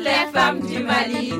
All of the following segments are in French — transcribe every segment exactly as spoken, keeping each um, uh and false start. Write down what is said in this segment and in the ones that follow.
les femmes du Mali.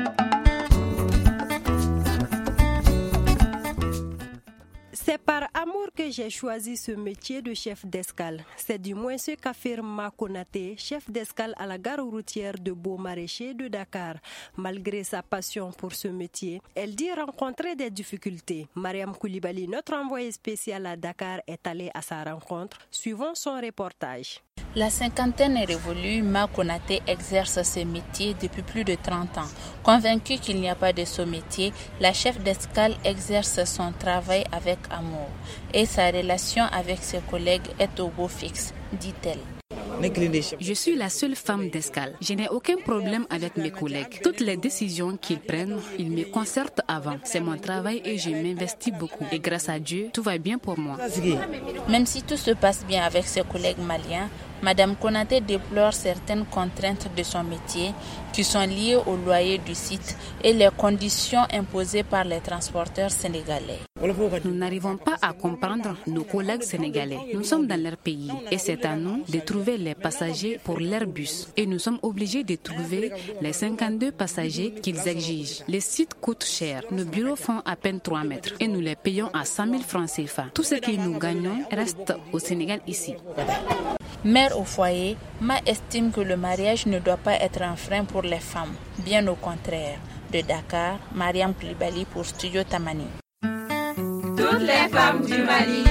C'est par amour que j'ai choisi ce métier de chef d'escale. C'est du moins ce qu'affirme Ma Konaté, chef d'escale à la gare routière de Beau-Maraîcher de Dakar. Malgré sa passion pour ce métier, elle dit rencontrer des difficultés. Mariam Koulibaly, notre envoyée spéciale à Dakar, est allée à sa rencontre. Suivons son reportage. La cinquantaine est révolue, Ma Konaté exerce ce métier depuis plus de trente ans. Convaincue qu'il n'y a pas de ce métier, la chef d'escale exerce son travail avec amour. Et sa relation avec ses collègues est au beau fixe, dit-elle. Je suis la seule femme d'escale. Je n'ai aucun problème avec mes collègues. Toutes les décisions qu'ils prennent, ils me concertent avant. C'est mon travail et je m'investis beaucoup. Et grâce à Dieu, tout va bien pour moi. Même si tout se passe bien avec ses collègues maliens, Madame Konaté déplore certaines contraintes de son métier qui sont liées au loyer du site et les conditions imposées par les transporteurs sénégalais. Nous n'arrivons pas à comprendre nos collègues sénégalais. Nous sommes dans leur pays et c'est à nous de trouver les passagers pour leur bus. Et nous sommes obligés de trouver les cinquante-deux passagers qu'ils exigent. Les sites coûtent cher. Nos bureaux font à peine trois mètres et nous les payons à cent mille francs C F A. Tout ce que nous gagnons reste au Sénégal ici. Mère au foyer, Ma estime que le mariage ne doit pas être un frein pour les femmes. Bien au contraire. De Dakar, Mariam Koulibaly pour Studio Tamani. Toutes les femmes du Mali.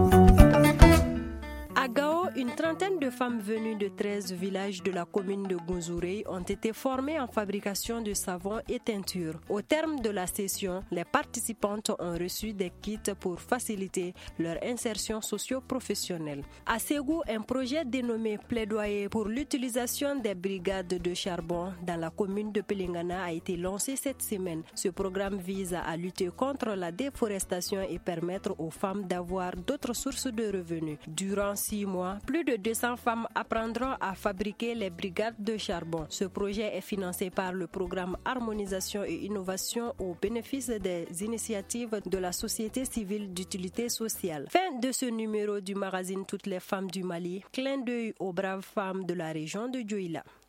À Gao, une trentaine de femmes venues de treize villages de la commune de Gunzourei ont été formées en fabrication de savon et teinture. Au terme de la session, les participantes ont reçu des kits pour faciliter leur insertion socio-professionnelle. À Ségou, un projet dénommé Plaidoyer pour l'utilisation des brigades de charbon dans la commune de Pelingana a été lancé cette semaine. Ce programme vise à lutter contre la déforestation et permettre aux femmes d'avoir d'autres sources de revenus. Durant six mois, plus de deux cents femmes apprendront à fabriquer les brigades de charbon. Ce projet est financé par le programme Harmonisation et Innovation au bénéfice des initiatives de la société civile d'utilité sociale. Fin de ce numéro du magazine Toutes les femmes du Mali. Clin d'œil aux braves femmes de la région de Dioïla.